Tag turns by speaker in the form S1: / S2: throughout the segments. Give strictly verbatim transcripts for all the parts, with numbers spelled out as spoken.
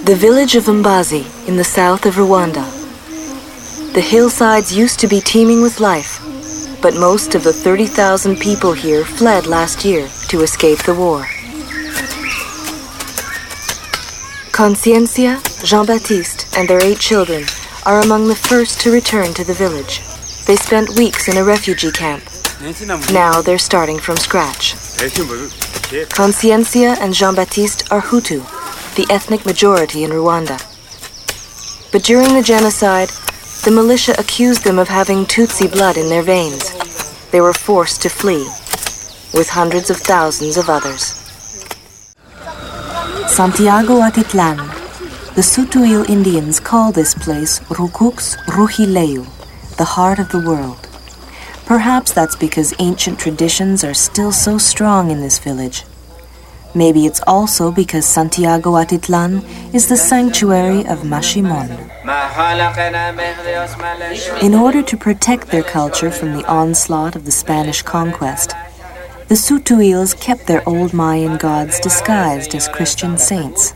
S1: The village of Mbazi in the south of Rwanda. The hillsides used to be teeming with life, but most of the thirty thousand people here fled last year to escape the war. Consciencia, Jean-Baptiste, and their eight children are among the first to return to the village. They spent weeks in a refugee camp. Now they're starting from scratch. Consciencia and Jean-Baptiste are Hutu, the ethnic majority in Rwanda. But during the genocide, the militia accused them of having Tutsi blood in their veins. They were forced to flee, with hundreds of thousands of others. Santiago Atitlan. The Sutuil Indians call this place Rukux Ruhileu, the heart of the world. Perhaps that's because ancient traditions are still so strong in this village. Maybe it's also because Santiago Atitlan is the sanctuary of Mashimon. In order to protect their culture from the onslaught of the Spanish conquest, the Sutuils kept their old Mayan gods disguised as Christian saints.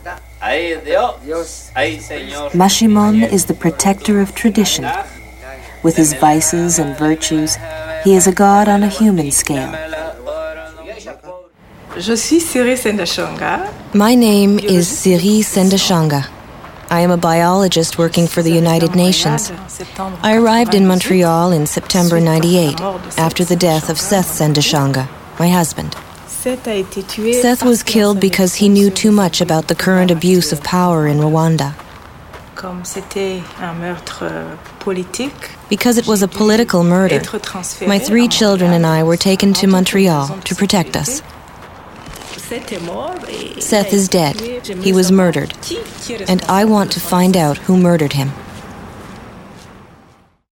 S1: Mashimon is the protector of tradition. With his vices and virtues, he is a god on a human scale. My name is Siri Sendashonga. I am a biologist working for the United Nations. I arrived in Montreal in September ninety-eight, after the death of Seth Sendashonga, my husband. Seth was killed because he knew too much about the current abuse of power in Rwanda. Because it was a political murder, my three children and I were taken to Montreal to protect us. Seth is dead. He was murdered. And I want to find out who murdered him.